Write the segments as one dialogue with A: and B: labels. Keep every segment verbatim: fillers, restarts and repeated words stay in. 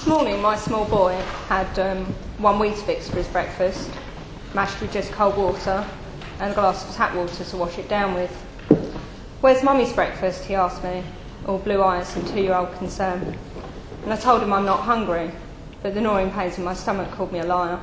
A: morning, my small boy had um, one Weetabix for his breakfast, mashed with just cold water, and a glass of tap water to wash it down with. "Where's Mummy's breakfast?" he asked me, all blue eyes and two-year-old concern. And I told him I'm not hungry, but the gnawing pains in my stomach called me a liar.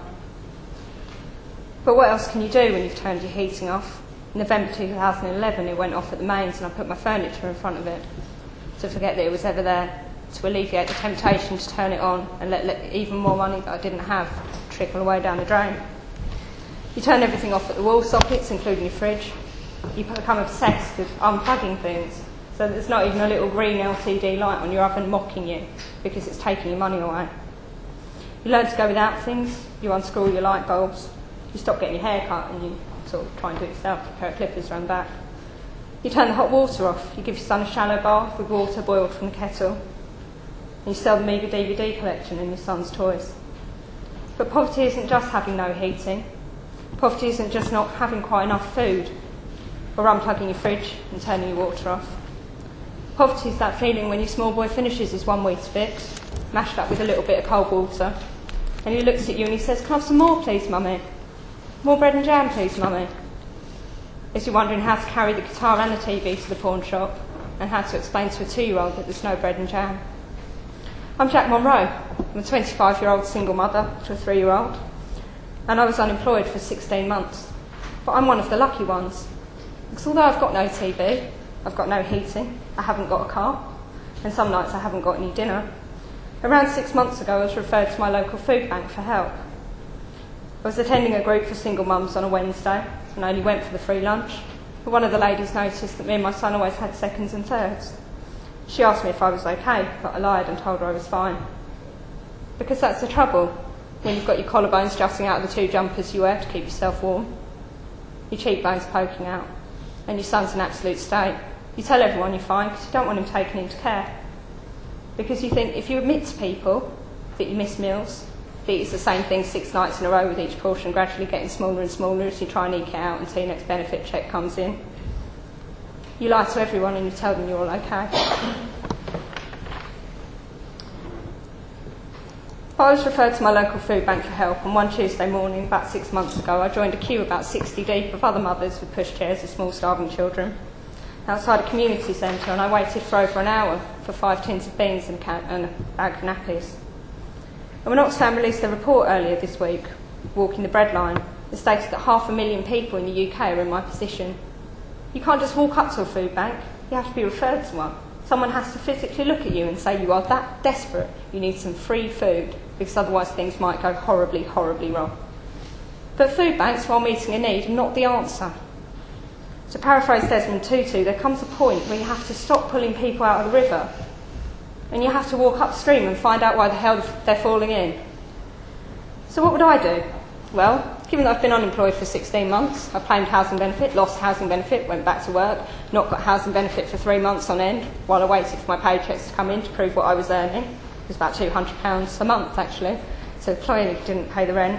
A: But what else can you do when you've turned your heating off? In November two thousand eleven, it went off at the mains and I put my furniture in front of it to forget that it was ever there, to alleviate the temptation to turn it on and let, let even more money that I didn't have trickle away down the drain. You turn everything off at the wall sockets, including your fridge. You become obsessed with unplugging things, so that there's not even a little green L C D light on your oven mocking you because it's taking your money away. You learn to go without things, you unscrew your light bulbs, you stop getting your hair cut and you sort of try and do it yourself, a pair of clippers around the back. You turn the hot water off, you give your son a shallow bath with water boiled from the kettle, and you sell the meagre D V D collection and your son's toys. But poverty isn't just having no heating. Poverty isn't just not having quite enough food, or unplugging your fridge and turning your water off. Poverty is that feeling when your small boy finishes his one Weetabix, mashed up with a little bit of cold water, and he looks at you and he says, "Can I have some more, please, Mummy? More bread and jam, please, Mummy?" As you're wondering how to carry the guitar and the T V to the pawn shop, and how to explain to a two-year-old that there's no bread and jam. I'm Jack Monroe. I'm a twenty-five-year-old single mother to a three-year-old, and I was unemployed for sixteen months. But I'm one of the lucky ones, because although I've got no T V, I've got no heating, I haven't got a car, and some nights I haven't got any dinner, around six months ago I was referred to my local food bank for help. I was attending a group for single mums on a Wednesday, and I only went for the free lunch, but one of the ladies noticed that me and my son always had seconds and thirds. She asked me if I was okay, but I lied and told her I was fine. Because that's the trouble when you've got your collarbones jutting out of the two jumpers you wear to keep yourself warm, your cheekbones poking out, and your son's in absolute state. You tell everyone you're fine because you don't want him taken into care. Because you think if you admit to people that you miss meals, that it's the same thing six nights in a row with each portion gradually getting smaller and smaller as you try and eke it out until your next benefit check comes in. You lie to everyone and you tell them you're all okay. I was referred to my local food bank for help, and one Tuesday morning, about six months ago, I joined a queue about sixty deep of other mothers with pushchairs and small starving children outside a community centre, and I waited for over an hour for five tins of beans and, ca- and a bag of nappies. And when Oxfam released their report earlier this week, Walking the Breadline, it stated that half a million people in the U K are in my position. You can't just walk up to a food bank, you have to be referred to one. Someone has to physically look at you and say you are that desperate you need some free food, because otherwise things might go horribly, horribly wrong. But food banks, while meeting a need, are not the answer. To paraphrase Desmond Tutu, there comes a point where you have to stop pulling people out of the river, and you have to walk upstream and find out why the hell they're falling in. So what would I do? Well, given that I've been unemployed for sixteen months, I claimed housing benefit, lost housing benefit, went back to work, not got housing benefit for three months on end, while I waited for my paychecks to come in to prove what I was earning. It was about two hundred pounds a month, actually, so clearly didn't pay the rent.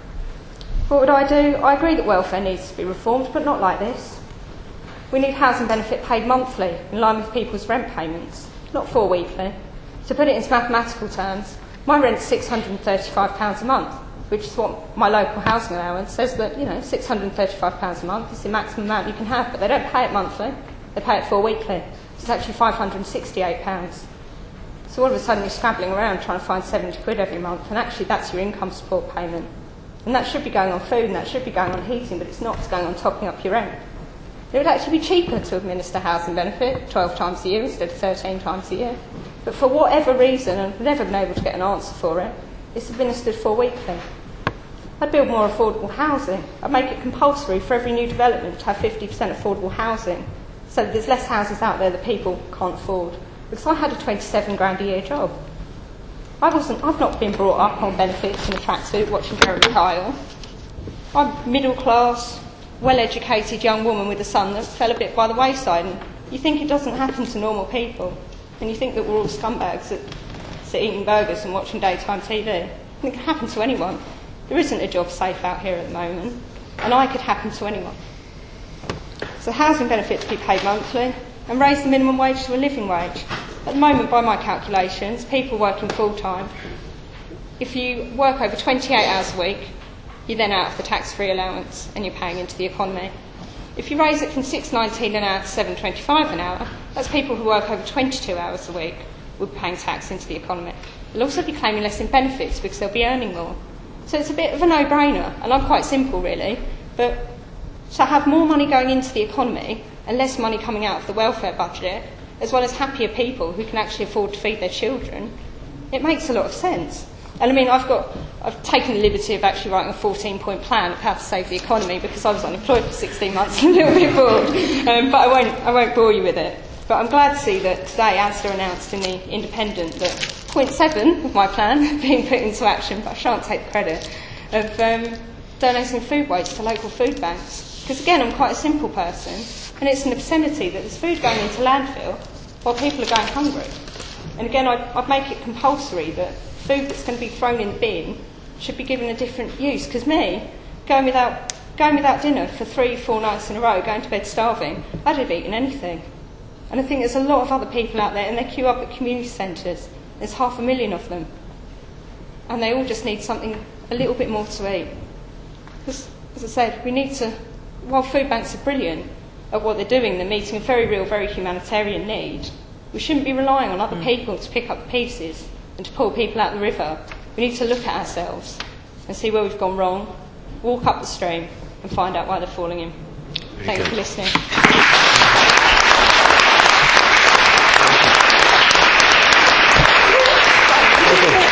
A: What would I do? I agree that welfare needs to be reformed, but not like this. We need housing benefit paid monthly, in line with people's rent payments, not four weekly. To put it into mathematical terms, my rent's six hundred and thirty-five pounds a month, which is what my local housing allowance says that, you know, six hundred and thirty-five pounds a month is the maximum amount you can have, but they don't pay it monthly, they pay it four weekly. So it's actually five hundred and sixty-eight pounds. So all of a sudden you're scrabbling around trying to find seventy quid every month, and actually that's your income support payment. And that should be going on food, and that should be going on heating, but it's not, it's going on topping up your rent. It would actually be cheaper to administer housing benefit twelve times a year instead of thirteen times a year. But for whatever reason, and I've never been able to get an answer for it, it's administered four weekly. I'd build more affordable housing. I'd make it compulsory for every new development to have fifty percent affordable housing, so that there's less houses out there that people can't afford. Because I had a twenty-seven grand a year job. I wasn't, I've not been brought up on benefits in a tracksuit watching Jeremy Kyle. I'm middle class, well-educated young woman with a son that fell a bit by the wayside, and you think it doesn't happen to normal people, and you think that we're all scumbags that sit eating burgers and watching daytime T V. And it can happen to anyone. There isn't a job safe out here at the moment, and I could happen to anyone. So housing benefit to be paid monthly, and raise the minimum wage to a living wage. At the moment, by my calculations, people working full-time if you work over twenty-eight hours a week, you're then out of the tax-free allowance and you're paying into the economy. If you raise it from six nineteen an hour to seven twenty-five an hour, that's people who work over twenty-two hours a week will be paying tax into the economy. They'll also be claiming less in benefits because they'll be earning more. So it's a bit of a no-brainer, and I'm quite simple really, but to have more money going into the economy and less money coming out of the welfare budget, as well as happier people who can actually afford to feed their children, it makes a lot of sense. And I mean, I've got, I've taken the liberty of actually writing a fourteen-point plan of how to save the economy because I was unemployed for sixteen months and a little bit bored. Um, but I won't, I won't bore you with it. But I'm glad to see that today ASDA announced in the Independent that point seven of my plan being put into action, but I shan't take the credit, of um, donating food waste to local food banks. Because again, I'm quite a simple person, and it's an obscenity that there's food going into landfill while people are going hungry. And again, I'd, I'd make it compulsory that food that's going to be thrown in the bin should be given a different use. Because me, going without, going without dinner for three, four nights in a row, going to bed starving, I'd have eaten anything. And I think there's a lot of other people out there, and they queue up at community centres. There's half a million of them. And they all just need something a little bit more to eat. Because, as I said, we need to, while food banks are brilliant at what they're doing, they're meeting a very real, very humanitarian need, we shouldn't be relying on other mm. people to pick up the pieces and to pull people out the river. We need to look at ourselves and see where we've gone wrong, walk up the stream and find out why they're falling in. Very Thank good. you for listening. Okay.